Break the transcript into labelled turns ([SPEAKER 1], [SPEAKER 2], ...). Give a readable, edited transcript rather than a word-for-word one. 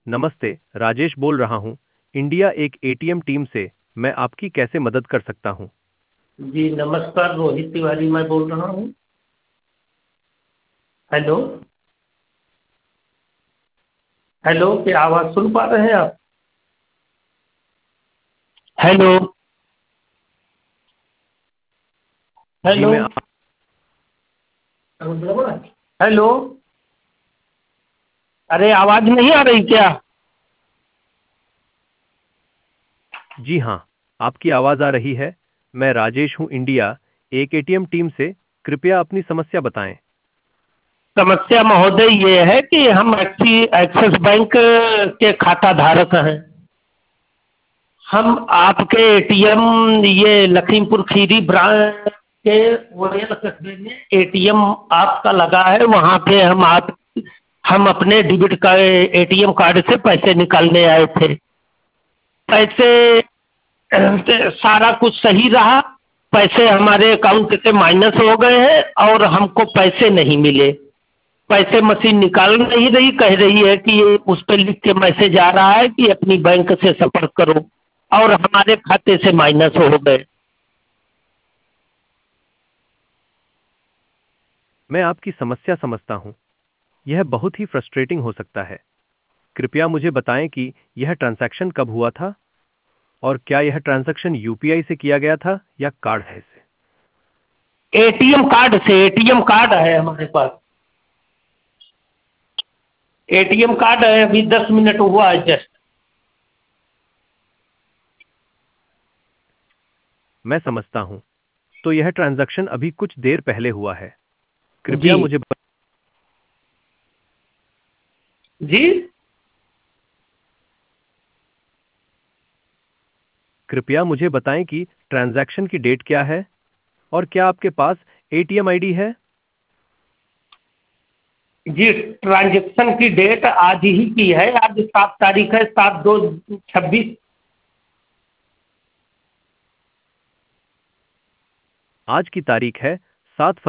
[SPEAKER 1] नमस्ते, राजेश बोल रहा हूँ। इंडिया एक एटीएम टीम से मैं आपकी कैसे मदद कर सकता हूँ?
[SPEAKER 2] जी नमस्कार, रोहित तिवारी मैं बोल रहा हूँ। हेलो। हेलो, क्या आवाज़ सुन पा रहे हैं आप? हेलो।
[SPEAKER 1] जी
[SPEAKER 2] हेलो।
[SPEAKER 1] मैं आप
[SPEAKER 2] हेलो। अरे आवाज़ नहीं आ रही क्या?
[SPEAKER 1] जी हाँ, आपकी आवाज़ आ रही है। मैं राजेश हूँ इंडिया एक एटीएम टीम से। कृपया अपनी समस्या बताएं।
[SPEAKER 2] समस्या महोदय ये है कि हम एक्सिस बैंक के खाता धारक हैं। हम आपके एटीएम ये लखीमपुर खीरी ब्रांच के वोरियल कस्बे में एटीएम आपका लगा है, वहाँ पे हम अपने डेबिट का एटीएम कार्ड से पैसे निकालने आए थे। पैसे सारा कुछ सही रहा। पैसे हमारे अकाउंट से माइनस हो गए हैं और हमको पैसे नहीं मिले। पैसे मशीन निकाल नहीं रही, कह रही है कि ये उस पर लिख के मैसेज आ रहा है कि अपनी बैंक से संपर्क करो, और हमारे खाते से माइनस हो गए।
[SPEAKER 1] मैं आपकी समस्या समझता हूँ। यह बहुत ही फ्रस्ट्रेटिंग हो सकता है। कृपया मुझे बताएं कि यह ट्रांजैक्शन कब हुआ था और क्या यह ट्रांजैक्शन यूपीआई से किया गया था या कार्ड है से?
[SPEAKER 2] एटीएम कार्ड से, एटीएम कार्ड है हमारे पास। एटीएम कार्ड है, अभी 10 मिनट हुआ है जस्ट।
[SPEAKER 1] मैं समझता हूँ। तो यह ट्रांजैक्शन अभी कुछ देर पहले हुआ है।
[SPEAKER 2] जी।
[SPEAKER 1] कृपया मुझे
[SPEAKER 2] जी।
[SPEAKER 1] कृपया मुझे बताएं कि ट्रांजैक्शन की डेट क्या है और क्या आपके पास एटीएम आईडी है?
[SPEAKER 2] जी, ट्रांजेक्शन की डेट आज ही की है। आज 7 तारीख है, 7/2/26।
[SPEAKER 1] आज की तारीख है 7